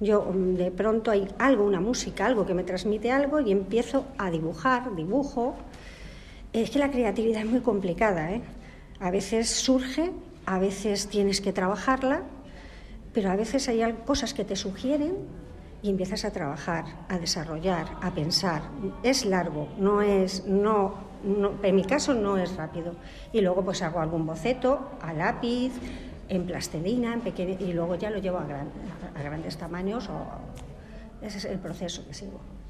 Yo de pronto hay algo, una música, algo que me transmite algo y empiezo a dibujar, dibujo. Es que la creatividad es muy complicada, ¿eh? A veces surge, a veces tienes que trabajarla, pero a veces hay cosas que te sugieren y empiezas a trabajar, a desarrollar, a pensar. Es largo, en mi caso no es rápido. Y luego pues hago algún boceto a lápiz, en plastilina, en pequeño, y luego ya lo llevo a grandes tamaños. Ese es el proceso que sigo.